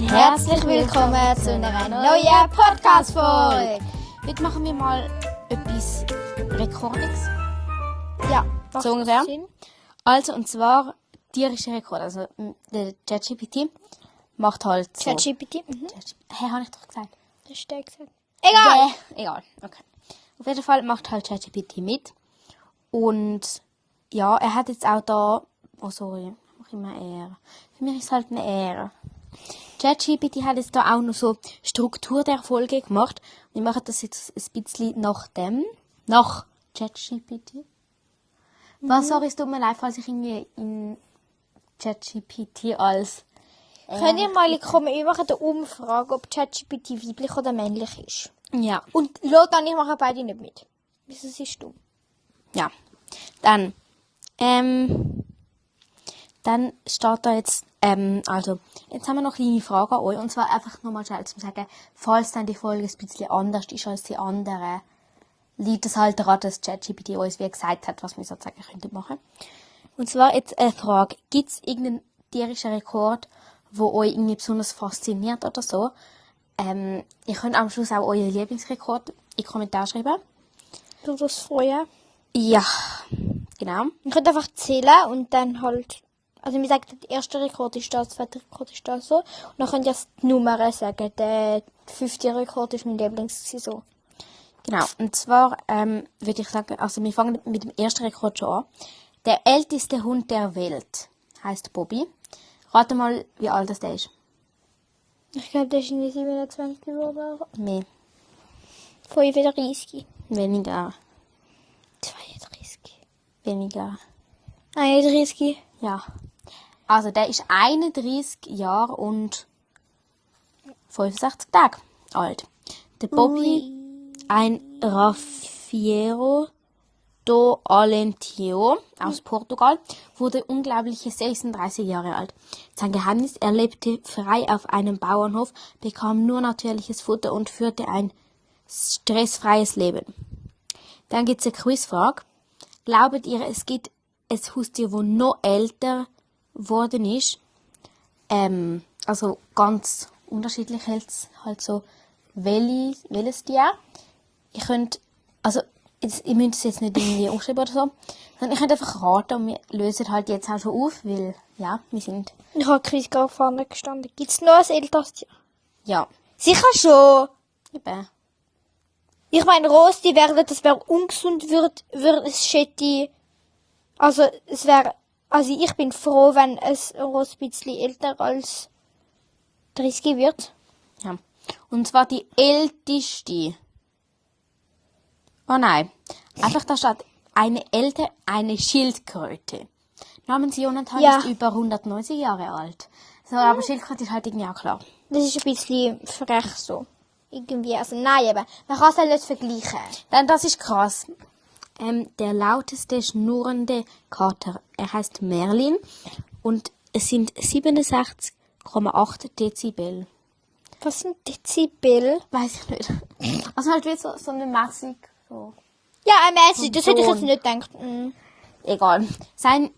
Herzlich willkommen zu einer neuen Podcast-Folge. Heute machen wir mal etwas Rekordiges. Ja, So ungefähr. Also, und zwar tierische Rekord. Also, der ChatGPT macht halt so. ChatGPT? Habe ich doch gesagt. Das ist der gesagt. Egal! Egal, okay. Auf jeden Fall macht halt ChatGPT mit. Und ja, er hat jetzt auch da... Oh, sorry. Ich mache immer R. Für mich ist es halt eine R. ChatGPT hat jetzt da auch noch so Struktur der Folge gemacht. Wir machen das jetzt ein bisschen nach ChatGPT. Sorry, es tut mir leid, falls ich irgendwie in ChatGPT als... Könnt ihr mal kommen, wir machen eine Umfrage, ob ChatGPT weiblich oder männlich ist. Ja. Und Lothar und ich machen beide nicht mit. Wieso siehst du? Ja. Dann steht da jetzt, also, jetzt haben wir noch eine kleine Frage an euch. Und zwar einfach nochmal schnell zu sagen, falls dann die Folge ein bisschen anders ist als die andere, liegt es halt daran, dass ChatGPT uns wie gesagt hat, was wir sozusagen könnten machen. Und zwar jetzt eine Frage. Gibt es irgendeinen tierischen Rekord, wo euch irgendwie besonders fasziniert oder so? Ihr könnt am Schluss auch euren Lieblingsrekord in die Kommentare schreiben. Du das freuen. Ja, genau. Ihr könnt einfach zählen und dann halt... Also, wir sagen, der erste Rekord ist das, der zweite Rekord ist das so. Und dann könnt ihr die Nummern sagen. Der 5. Rekord ist mein Lieblings so. Genau, und zwar würde ich sagen, also wir fangen mit dem ersten Rekord schon an. Der älteste Hund der Welt heißt Bobby. Rate mal, wie alt das der ist. Ich glaube, der ist in die 27 geworden. Mehr. 35. Weniger. 32. Weniger. 31. Ja. Also der ist 31 Jahre und 65 Tage alt. Der Bobby, ein Raffiero do Alentejo aus Portugal, wurde unglaubliche 36 Jahre alt. Sein Geheimnis: er lebte frei auf einem Bauernhof, bekam nur natürliches Futter und führte ein stressfreies Leben. Dann gibt es eine Quizfrage. Glaubt ihr, es gibt ein Haustier, das noch älter geworden ist? Also ganz unterschiedlich halt so. Welches Tier? Ihr könnt, also ihr müsst es jetzt nicht irgendwie aufschreiben oder so, sondern ihr könnt einfach raten und wir lösen halt jetzt auch schon auf, weil, ja, wir sind... Ich habe Chris gar vorne gestanden. Gibt es noch ein älteres Tier? Ja. Sicher schon. Eben. Ich meine, Rosti wäre, das wäre ungesund, würde es schätte. Also, es wäre, also ich bin froh, wenn es Rost ein bisschen älter als 30 wird. Ja. Und zwar die älteste. Oh nein. Einfach da steht eine Schildkröte. Namens Jonathan ist über 190 Jahre alt. So, aber Schildkröte ist halt irgendwie auch klar. Das ist ein bisschen frech so. Irgendwie, also nein, eben. Man kann es halt nicht vergleichen. Dann, das ist krass. Der lauteste schnurrende Kater. Er heißt Merlin und es sind 67,8 Dezibel. Was sind Dezibel? Weiß ich nicht. Also halt wie so eine Massig. So. Ja, ein Mäßig, das hätte ich jetzt nicht gedacht. Egal. Seine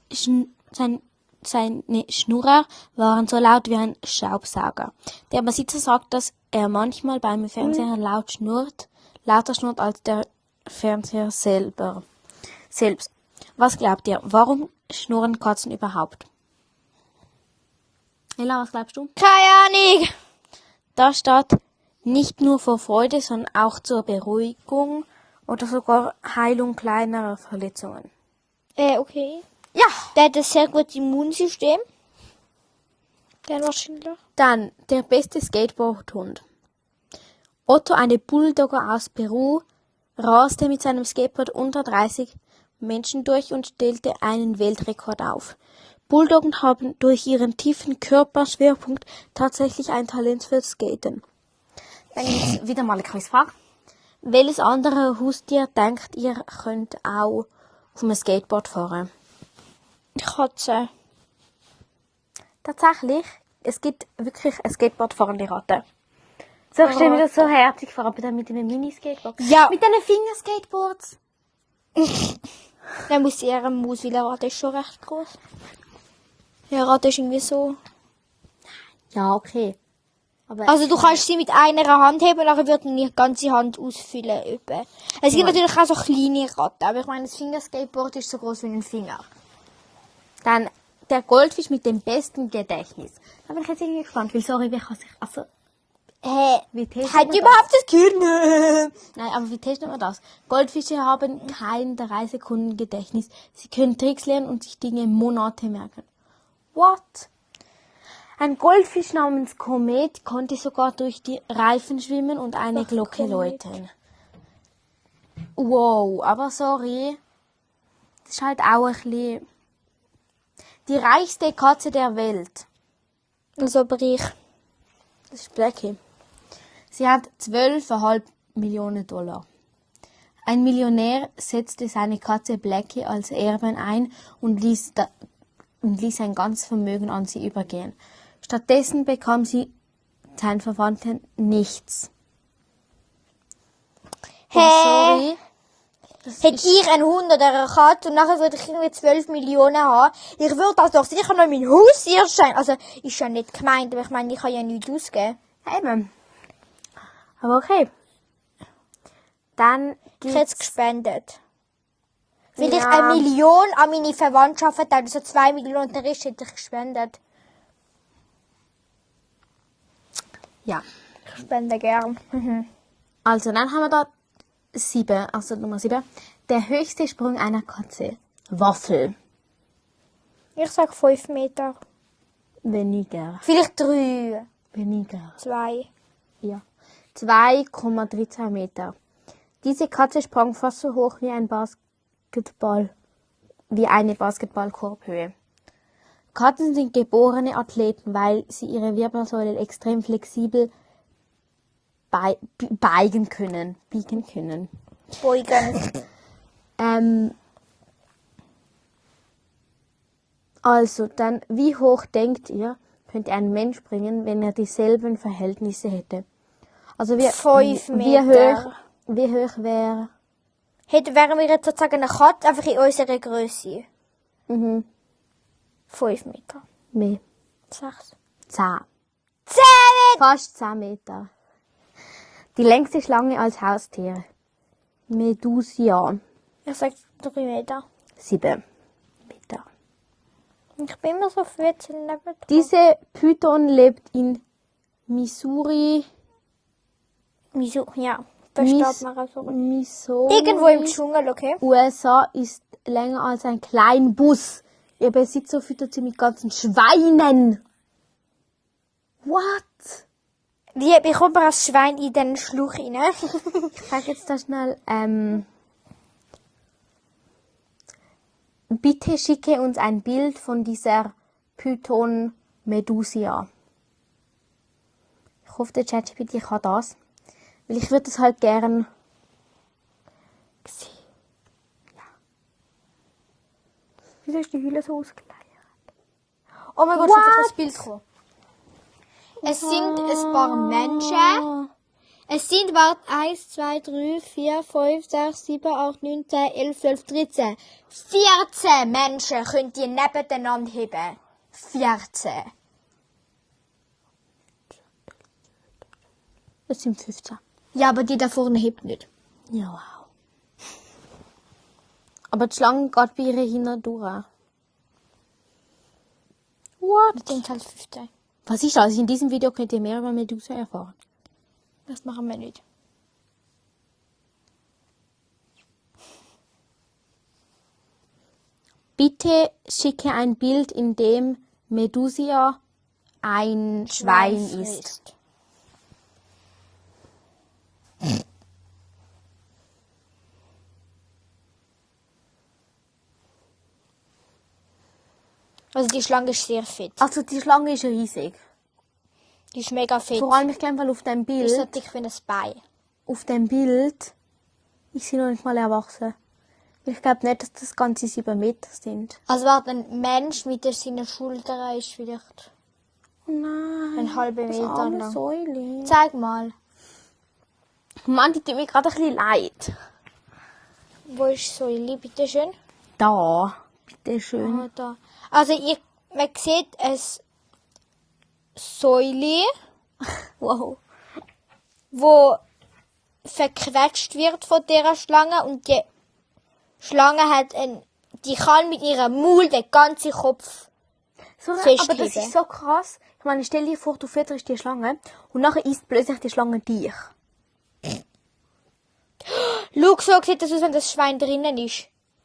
Schnurrer waren so laut wie ein Staubsauger. Der Besitzer sagt, dass er manchmal beim Fernseher lauter schnurrt als der Fernseher selbst. Was glaubt ihr? Warum schnurren Katzen überhaupt? Ella, was glaubst du? Keine Ahnung. Da steht nicht nur vor Freude, sondern auch zur Beruhigung oder sogar Heilung kleinerer Verletzungen. Okay. Ja. Der hat ein sehr gutes Immunsystem. Der wahrscheinlich. Dann der beste Skateboardhund. Otto, eine Bulldogger aus Peru, raste mit seinem Skateboard unter 30 Menschen durch und stellte einen Weltrekord auf. Bulldoggen haben durch ihren tiefen Körperschwerpunkt tatsächlich ein Talent fürs Skaten. Dann gibt's wieder mal eine Quizfrage. Welches andere Haustier denkt ihr könnt auch auf einem Skateboard fahren? Katze. Tatsächlich, es gibt wirklich ein Skateboard-fahrende Ratte. So, ich stelle mir das so herzig vor, aber dann mit einem Mini-Skateboard. Ja. Mit diesen Fingerskateboards. Dann muss eher eine Maus, weil eine Ratte ist schon recht groß. Ja, Ratte ist irgendwie so. Ja, okay. Aber Also du kannst sie mit einer Hand heben und nachher wird dann die ganze Hand ausfüllen. Etwa. Es gibt natürlich auch so kleine Ratten, aber ich meine, das Fingerskateboard ist so groß wie ein Finger. dann der Goldfisch mit dem besten Gedächtnis. Da bin ich jetzt irgendwie gespannt, weil sorry, wie kann sich, also, wie testet Hat man überhaupt das Gehirn? Nein, aber wie testet man das? Goldfische haben kein 3 Sekunden Gedächtnis. Sie können Tricks lernen und sich Dinge Monate merken. What? Ein Goldfisch namens Komet konnte sogar durch die Reifen schwimmen und eine Glocke läuten. Wow, aber sorry. Das ist halt auch ein bisschen... Die reichste Katze der Welt. Also Brich. Das ist Blackie. Sie hat 12,5 Millionen $. Ein Millionär setzte seine Katze Blackie als Erbin ein und ließ sein ganzes Vermögen an sie übergehen. Stattdessen bekam sie seinen Verwandten nichts. Hä? Sorry. Hätte ich einen Hund oder eine Katze und nachher würde ich irgendwie 12 Millionen haben, ich würde das doch sicher noch mein Haustier schenken. Also, ist ja nicht gemeint, aber ich meine, ich kann ja nichts ausgeben. Eben. Aber okay. Dann Ich hätte es gespendet. Weil ich Ja. 1 Million an meine Verwandtschaft verteilt, also 2 Millionen der Rest hätte ich gespendet. Ja. Ich spende gern. Also, dann haben wir da 7, also Nummer 7. Der höchste Sprung einer Katze. Waffel. Ich sag 5 Meter. Weniger. Vielleicht 3. Weniger. 2. Ja. 2,13 Meter. Diese Katze sprang fast so hoch wie eine Basketballkorbhöhe. Katzen sind geborene Athleten, weil sie ihre Wirbelsäule extrem flexibel biegen können. Beugen. Also, dann, wie hoch denkt ihr, könnte ein Mensch springen, wenn er dieselben Verhältnisse hätte? Also, 5 wie Meter. hoch wäre... Wären wir jetzt sozusagen eine Katze, einfach in unserer Größe. 5 Meter. Mehr. 6. 10. 10 Meter! Fast 10 Meter. Die längste Schlange als Haustier. Medusia. Ich sag 3 Meter. 7 Meter. Ich bin immer so 14 neben. Diese Python lebt in Missouri. Wieso? Ja, da steht man also. Missouri. Irgendwo im Dschungel, okay? USA ist länger als ein Kleinbus. Ihr Besitzer füttert sie mit ganzen Schweinen. What? Wie bekommt man das Schwein in den Schluch rein? Ich sage jetzt da schnell, bitte schicke uns ein Bild von dieser Python Medusia. Ich hoffe, der ChatGPT kann das. Weil ich würde das halt gern sehen. Ja. Wieso ist die Hülle so ausgeleiert? Oh mein Gott, ich habe das Bild gekommen. Es sind ein paar Menschen. Es sind, 1, 2, 3, 4, 5, 6, 7, 8, 9, 10, 11, 12, 13. 14 Menschen könnt ihr nebeneinander heben. 14. Das sind 15. Ja, aber die da vorne hebt nicht. Ja, wow. Aber die Schlange geht bei ihrer hinten durch. What? Das sind halt 15. Was ist das? In diesem Video könnt ihr mehr über Medusa erfahren. Das machen wir nicht. Bitte schicke ein Bild, in dem Medusa ein Schwein ist. Also die Schlange ist sehr fett. Also die Schlange ist riesig. Die ist mega fett. Vor allem, ich glaube, auf dem Die ist so Bild, dick wie ein Bein. auf dem Bild ist sie noch nicht mal erwachsen. Ich glaube nicht, dass das ganze 7 Meter sind. Also warte, ein Mensch mit seinen Schultern ist vielleicht Oh nein. ein halber das Meter arme lang. Säule. Zeig mal. Mann, die tut mir gerade ein bisschen leid. Wo ist Säule? Bitte schön. Da. Bitteschön. Ah, da. Also man sieht ein Säule. Wow. wo verquetscht wird von dieser Schlange und die Schlange die kann mit ihrem Maul den ganzen Kopf So, aber festheben. das ist so krass. Ich meine, stell dir vor, du fütterst die Schlange und nachher isst plötzlich die Schlange dich. Schau, so sieht das aus, wenn das Schwein drinnen ist.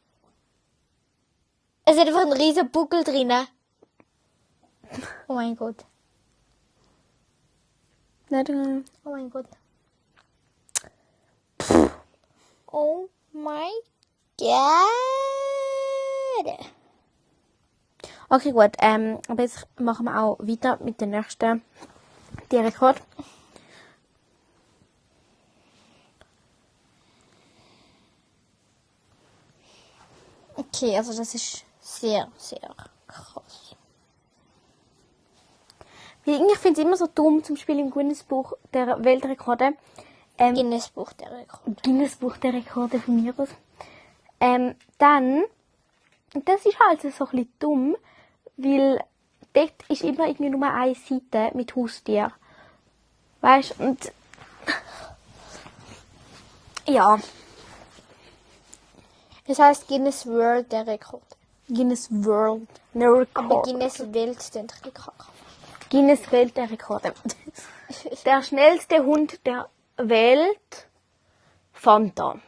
Es hat einfach einen riesen Buckel drinnen. Oh mein Gott. Nein, Oh mein Gott. Oh mein Gott. okay, gut. Aber jetzt machen wir auch weiter mit dem nächsten Tierrekord. Okay, also das ist sehr, sehr krass. Ich finde es immer so dumm, zum Beispiel im Guinness-Buch der Weltrekorde. Guinness Buch der Rekorde. Guinness-Buch der Rekorde von mir aus. Dann, das ist halt so ein bisschen dumm, weil dort ist immer irgendwie nur eine Seite mit Haustier. Weißt du, und ja, Das heißt Guinness World der Rekord. Guinness World Aber Record. Guinness Welt den Rekord. Guinness Welt der Rekorde. Der schnellste Hund der Welt, Fanta.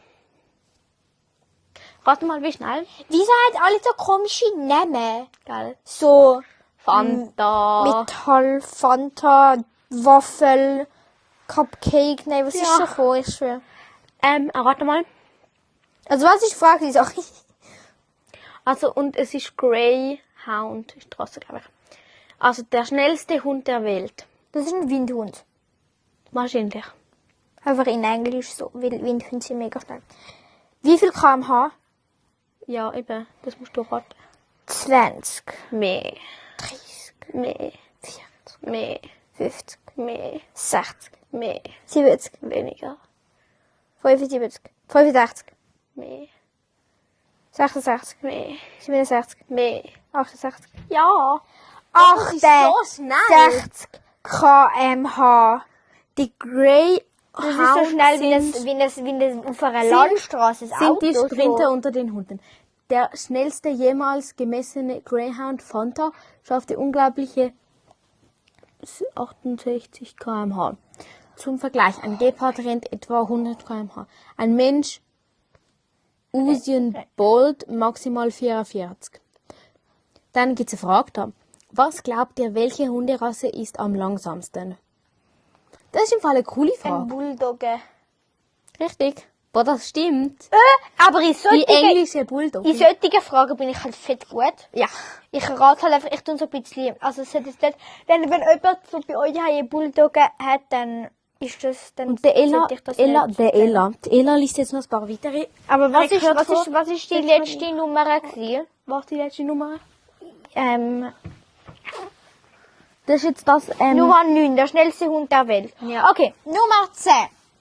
Rate mal, wie schnell? Wieso hat alle so komische Namen? Geil. So Fanta. Metall, Fanta, Waffel, Cupcake. Nein, was ist Ja. so komisch? Rate mal. Also was ich frage, ist auch Also, und es ist Greyhound Straße, glaube ich. Also, der schnellste Hund der Welt. das ist ein Windhund. Wahrscheinlich. Einfach in Englisch so, weil Windhunde sind mega schnell. Wie viel km/h? Ja, eben. Das musst du raten. 20, Mehr. 30, Mehr. 40, Mehr. 50, Mehr. 60, Mehr. 70, Weniger. 75, 65, Mehr. 66, Mehr. 67, Mehr. 68, Ja. das ist so schnell. 60 km/h. Die Greyhound Das ist so schnell wie das auf einer Landstraße das sind Auto. die Sprinter so. unter den Hunden. Der schnellste jemals gemessene Greyhound Fanta schaffte unglaubliche 68 km/h. Zum Vergleich, ein Gepard rennt etwa 100 km/h. Ein Mensch Usain Bolt maximal 44. Dann gibt's eine Frage da. Was glaubt ihr, welche Hunderasse ist am langsamsten? Das ist im Fall eine coole Ein Frage. Bulldogge. Richtig. Boah, das stimmt. Aber in Die solchen englische Bulldog. Fragen bin ich halt fett gut. Ja. Ich rate halt einfach, ich tue so ein bisschen, also es hat jetzt nicht, wenn jemand so bei euch eine Bulldogge hat, dann ist das, dann Und der Ella, sollte ich das nicht. Die Ella liest jetzt noch ein paar weitere. Aber was ist, Rekorde was ist die letzte Nummer gewesen? Was ist die letzte Nummer? Das ist jetzt das, Nummer 9, der schnellste Hund der Welt. Ja. Okay, Nummer 10.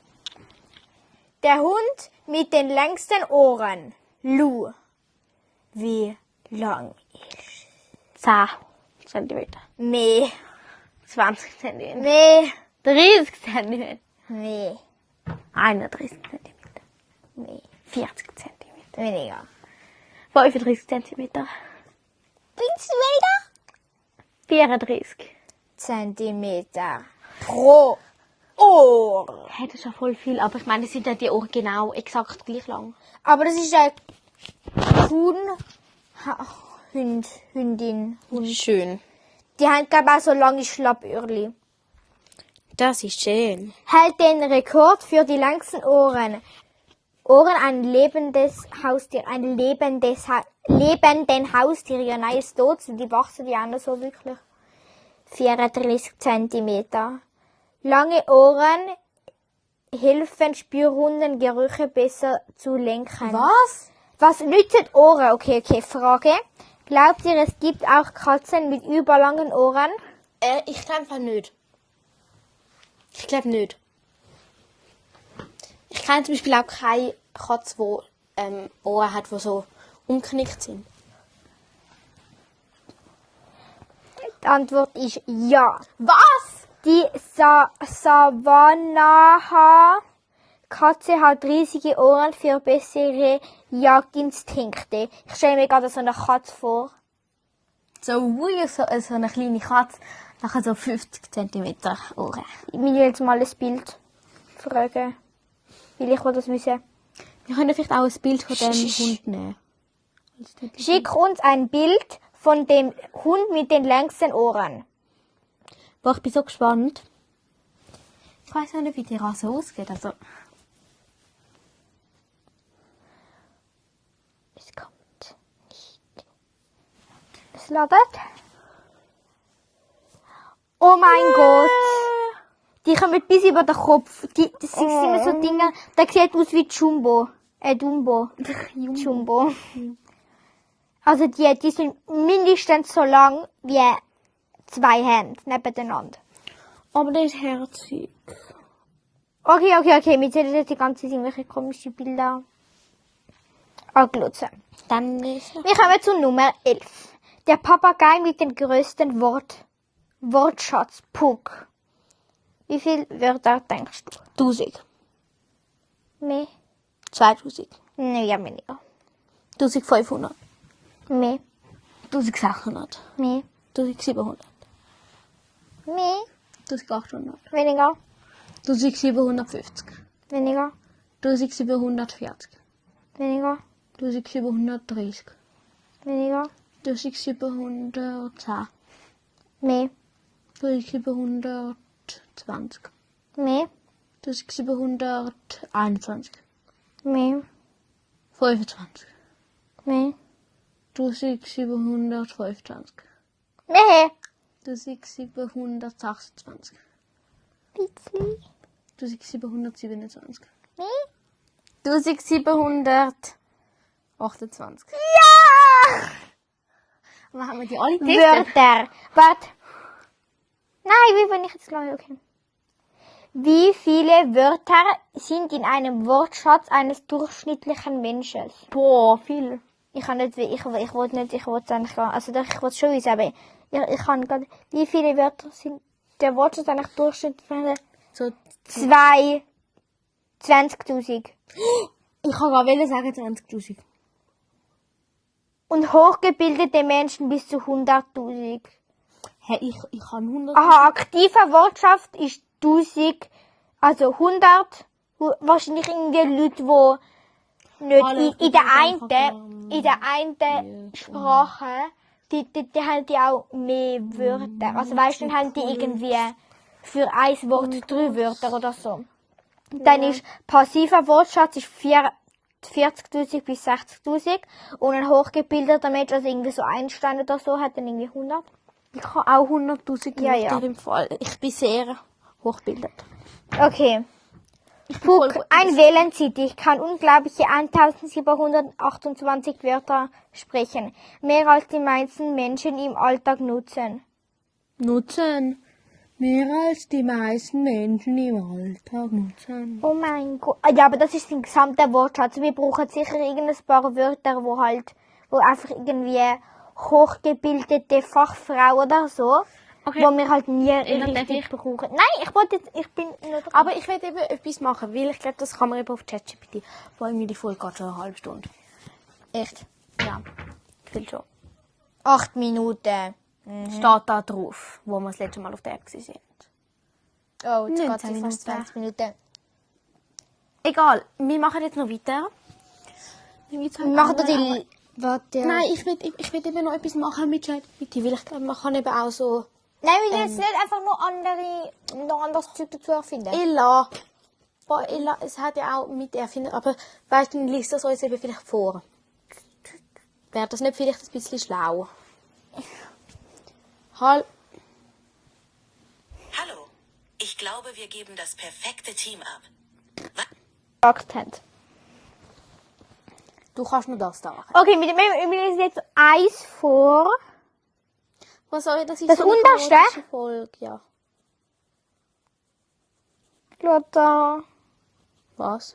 Der Hund mit den längsten Ohren. Lu. Wie lang? 10 cm. Meh. 20 cm. Meh. 30 cm. Meh. 31 cm. Meh. 40 cm. Weniger. 35 cm. Findest du weniger? 34. Zentimeter pro Ohr. Hey, das ist ja voll viel, aber ich meine, das sind ja die Ohren genau exakt gleich lang. Aber das ist ein Hündin. Schön. Die haben, glaube ich, auch so lange Schlappöhrli. Das ist schön. Hält den Rekord für die längsten Ohren. Ein lebendes Haustier. Lebenden Haustier. Ja, nein, ist tot. Die wachsen die auch noch so wirklich. 34 Zentimeter. Lange Ohren helfen Spürhunden Gerüche besser zu lenken. Was? Was nützen Ohren? Okay, Frage. Glaubt ihr, es gibt auch Katzen mit überlangen Ohren? Ich glaube einfach nicht. Ich glaube nicht. Ich kenne zum Beispiel auch keine Katze, die Ohren hat, die so umgeknickt sind. Die Antwort ist ja. Was? Die Savannah-Katze hat riesige Ohren für bessere Jagdinstinkte. Ich stelle mir gerade so eine Katze vor. So eine kleine Katze, nachher so 50 cm Ohren. Ich will jetzt mal ein Bild fragen. Weil ich will das wissen. Wir können vielleicht auch ein Bild von dem Hund nehmen. Schick uns ein Bild von dem Hund mit den längsten Ohren. Boah, ich bin so gespannt. Ich weiß auch nicht, wie die Rasse ausgeht. Also, Es kommt nicht. Es ladet. Oh mein Gott. Die kommen bis über den Kopf. Das sind immer so Dinge. Der sieht aus wie Jumbo. Dumbo. Jumbo. Also die sind mindestens so lang wie 2 Hände nebeneinander. aber der ist herzig. Okay. Wir sehen jetzt die ganze Zeit irgendwelche komischen Bilder anglotzen. Dann ist noch Wir kommen zu Nummer 11. Der Papagei mit dem größten Wortschatz. Puck. Wie viel Wörter denkst du? 1000. Mehr? 2000. Nee, ja, weniger. 1500. Mehr? 1600. Mehr? 1700. Mehr? 1800. Weniger? 1750. Weniger? 1740. Weniger? 1730. Weniger? 1710. Mehr? 1720. Mehr? 1721. Mehr? 25. Mehr? 1725. Mehr? 1726. Bisschen? 1727. Mehr? 1728. Ja! Aber haben wir die alle getestet? Wörter. Warte. Nein, wie bin ich jetzt gleich? Okay. Wie viele Wörter sind in einem Wortschatz eines durchschnittlichen Menschen? Boah, viel. Ich kann nicht, ich wollte es eigentlich gar, also doch, ich wollte es schon wissen, aber ich kann gar nicht. Wie viele Wörter sind der Wortschatz eigentlich durchschnittlich? So, 20.000. ich kann gar nicht sagen 20.000. Und hochgebildete Menschen bis zu 100.000. Hey, ich kann 100. Aha, aktiver Wortschatz ist 1000, also 100, wahrscheinlich irgendwie Leute, die nicht in der einen Sprache, die haben die auch mehr Wörter. Also weißt du, dann haben die irgendwie für ein Wort 3 Wörter oder so. Dann ist passiver Wortschatz ist 40.000 bis 60.000 und ein hochgebildeter Mensch, also irgendwie so Einstein oder so, hat dann irgendwie 100. Ich kann auch 100.000 Ja, Wörter ja. im Fall. Ich bin sehr hochgebildet. Okay. voll Puck, gut ein Wellensittich kann unglaubliche 1728 Wörter sprechen. Mehr als die meisten Menschen im Alltag nutzen. Nutzen. Mehr als die meisten Menschen im Alltag nutzen. Oh mein Gott. Ja, aber das ist ein gesamter Wortschatz. Wir brauchen sicher irgendein paar Wörter, wo einfach irgendwie hochgebildete Fachfrau oder so, Okay. wo wir halt nie darf richtig ich? brauchen. Nein, ich bin nur dran. Aber ich will eben etwas machen, weil ich glaube, das kann man eben auf ChatGPT. Vor allem die Folge geht schon eine halbe Stunde. Echt? Ja, ich will schon. 8 Minuten. Steht da drauf, wo wir das letzte Mal auf der App waren. Oh, jetzt 19 geht es fast 20 Minuten. Egal, wir machen jetzt noch weiter. Mach doch die... Warte. Nein, ich will eben noch etwas machen mit ChatGPT, weil ich glaube, man kann eben auch so... Nein, wir müssen jetzt nicht einfach noch anderes Zeug dazu erfinden. Ella. Boah, Ella, es hat ja auch mit erfinden, aber weißt du, dann liest das uns eben vielleicht vor. Wäre das nicht vielleicht ein bisschen schlau? Hallo. Ich glaube, wir geben das perfekte Team ab. Gesagt haben. Du kannst nur das da machen. Okay, wir lesen jetzt eins vor. Was soll ich? Das ist Das so eine Unterste? chaotische Folge, ja. Schau da. Was?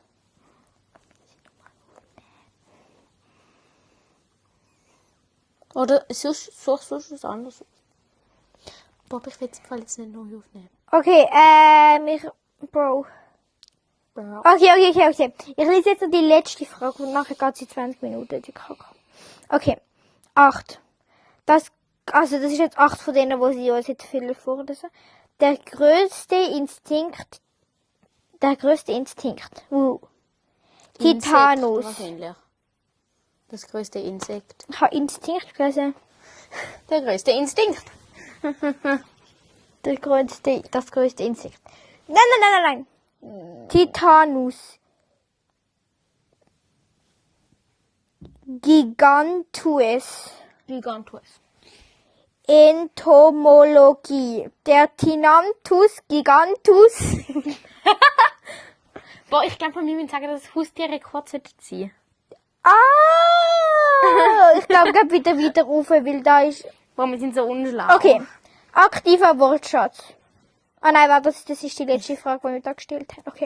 Oder sonst was anderes. Bob, ich will jetzt im Fall jetzt nicht neu aufnehmen. Okay, Bro. Okay. Ich lese jetzt noch die letzte Frage und nachher geht sie 20 Minuten, die Kacke. Okay. 8. Das ist jetzt 8 von denen, wo sie uns jetzt viel vorlesen. Der größte Instinkt. Titanus. Wahrscheinlich. Das größte Insekt. Ich habe Instinkt gelesen. Der größte Instinkt. Das größte Insekt. Nein. Titanus. Gigantus. Entomologie. Der Tinamtus gigantus. Boah, ich glaube, von mir sagen, dass das Haustierrekord sein. Ich glaube, geht wieder weiterrufen, weil da ist... Boah, wir sind so unschlau. Okay. Aktiver Wortschatz. Ah nein, warte, das ist die letzte Frage, die wir da gestellt haben. Okay.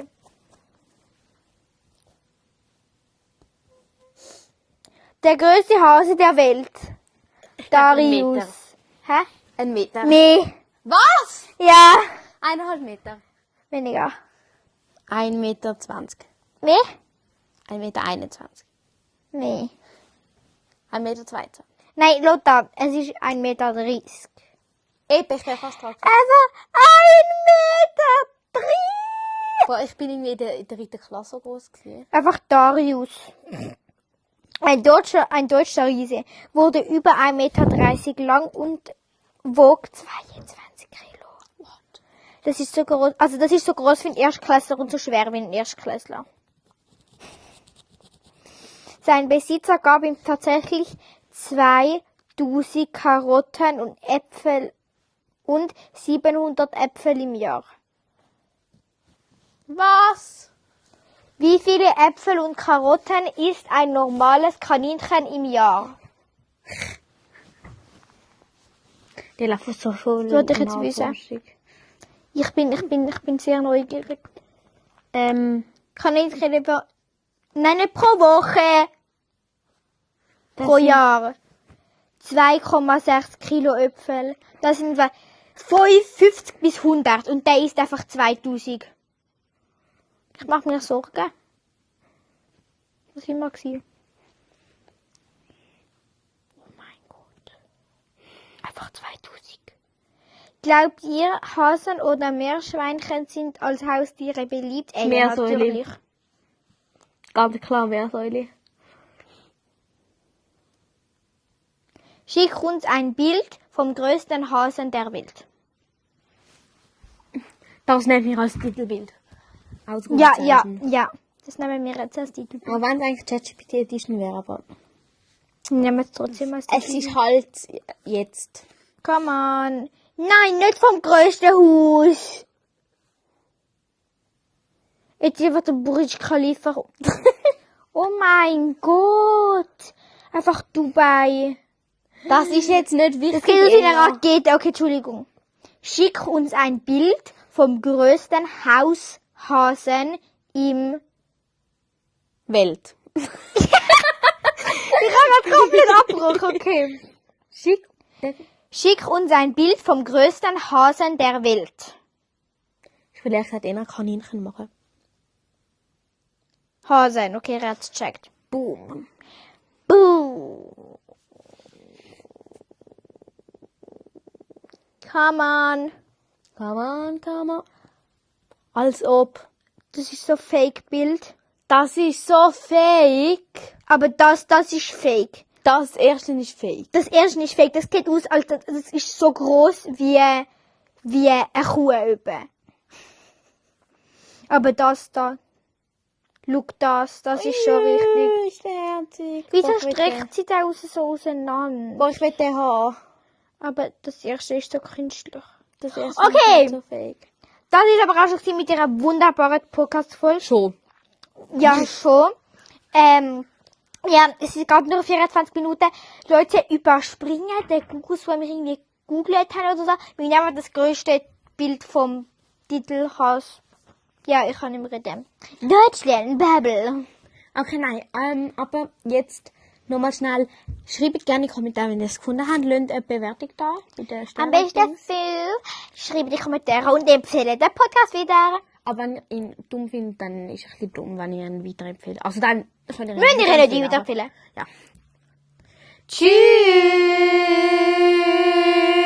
Der größte Hase der Welt. Darius. Meter. Hä? 1 Meter. Nee. Was? Ja. 1,5 Meter. Weniger. 1,20 Meter. Nee? 1,21 Meter. Nee. 1,20 Meter. Nein, Lothar, es ist 1,30 Meter. Eben, ich wäre fast dran. Also 1,30 Meter. Boah, ich bin irgendwie in der 3. Klasse so groß gewesen. Einfach Darius. Ein deutscher Riese wurde über 1,30 Meter lang und wog 22 Kilo. What? Das ist so groß, das ist so groß wie ein Erstklässler und so schwer wie ein Erstklässler. Sein Besitzer gab ihm tatsächlich 2000 Karotten und Äpfel und 700 Äpfel im Jahr. Was? Wie viele Äpfel und Karotten isst ein normales Kaninchen im Jahr? Der läuft so voll. Würde ich jetzt wissen. Ich bin sehr neugierig. Kaninchen über... Nein, nicht pro Woche. Pro Jahr. 2,6 Kilo Äpfel. Das sind 50 bis 100 und der isst einfach 2000. Ich mache mir Sorgen. Was immer gewesen. Oh mein Gott. Einfach 2000. Glaubt ihr, Hasen oder Meerschweinchen sind als Haustiere beliebt? Meersäule. Natürlich. Ganz klar, Meersäule. Schick uns ein Bild vom größten Hasen der Welt. Das nehmen wir als Titelbild. Ja. Das nehmen wir jetzt als Titelbild. Aber wenn es eigentlich ChatGPT Edition wäre, aber... Nehmen wir es trotzdem als Es Titelbild. ist halt jetzt... Come on. Nein, nicht vom größten Haus. Jetzt einfach der Burj Khalifa. Oh mein Gott. Einfach Dubai. Das ist jetzt nicht wichtig. Das geht aus einer eher. Rakete. Okay, Entschuldigung. Schick uns ein Bild vom größten Haushasen im... Welt. Ich habe gerade komplett Abbruch, okay. Schick uns ein Bild vom größten Hasen der Welt. Ich will ehrlich gesagt eher ein Kaninchen machen. Hasen, okay, er hat's gecheckt. Boom. Boom. Come on. Come on. Als ob. Das ist so Fake-Bild. Das ist so fake. Aber das ist Fake. Das erste ist fake. Das erste ist Fake. Das geht aus, als das ist so groß wie eine Kuh eben. Aber das da. Look, das ist schon richtig. Ist der herzig. Wieso Boah, ich will streckt sie da so auseinander? Boah, ich will den haben. Aber das erste ist so künstlich. Das erste Okay. ist so fake. Das ist aber auch schon mit ihrer wunderbaren Podcast-Folge. Schon. Ja, schon. Ja, es ist gerade nur 24 Minuten. Leute, überspringen den Google, wo wir irgendwie googelt haben oder so. Wir nehmen das größte Bild vom Titelhaus. Ja, ich kann nicht mehr reden. Deutsch lernen, Babel. Okay, nein. Aber jetzt Nochmal schnell, schreibt gerne in die Kommentare, wenn ihr es gefunden habt. Lasst eine Bewertung da. Mit der Am besten schreibt in die Kommentare und empfehlt den Podcast wieder. Aber wenn ihr ihn dumm findet, dann ist es ein bisschen dumm, wenn ihr ihn weiterempfehlt. Also dann könnt ihr ihn Müsst ihr ihn nicht weiterempfehlen, weiterempfehlen? aber- Ja. Tschüss.